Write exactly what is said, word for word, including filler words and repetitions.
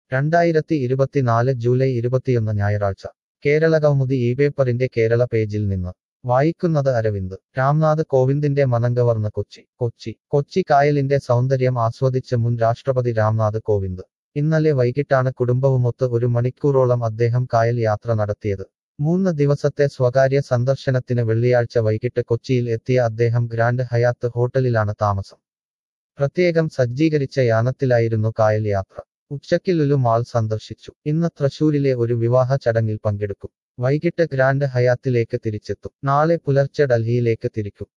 രണ്ടായിരത്തി ഇരുപത്തിനാല് ജൂലൈ ഇരുപത്തിയൊന്ന് ഞായറാഴ്ച കേരള കൗമുദി ഈ പേപ്പറിന്റെ കേരള പേജിൽ നിന്ന് വായിക്കുന്നത് അരവിന്ദ്. രാംനാഥ് കോവിന്ദിന്റെ മനംകവർന്ന് കൊച്ചി. കൊച്ചി കൊച്ചി കായലിന്റെ സൗന്ദര്യം ആസ്വദിച്ച് മുൻ രാഷ്ട്രപതി രാംനാഥ് കോവിന്ദ്. ഇന്നലെ വൈകിട്ടാണ് കുടുംബവുമൊത്ത് ഒരു മണിക്കൂറോളം അദ്ദേഹം കായൽ യാത്ര നടത്തിയത്. മൂന്ന് ദിവസത്തെ സ്വകാര്യ സന്ദർശനത്തിന് വെള്ളിയാഴ്ച വൈകിട്ട് കൊച്ചിയിൽ എത്തിയ അദ്ദേഹം ഗ്രാൻഡ് ഹയാത്ത് ഹോട്ടലിലാണ് താമസം. പ്രത്യേകം സജ്ജീകരിച്ച യാനത്തിലായിരുന്നു കായൽ യാത്ര. ഉച്ചയ്ക്ക് ലുലു മാൾ സന്ദർശിച്ചു. ഇന്ന് തൃശൂരിലെ ഒരു വിവാഹ ചടങ്ങിൽ പങ്കെടുക്കും. വൈകിട്ട് ഗ്രാൻഡ് ഹയാത്തിലേക്ക് തിരിച്ചെത്തും. നാളെ പുലർച്ചെ ഡൽഹിയിലേക്ക് തിരിക്കും.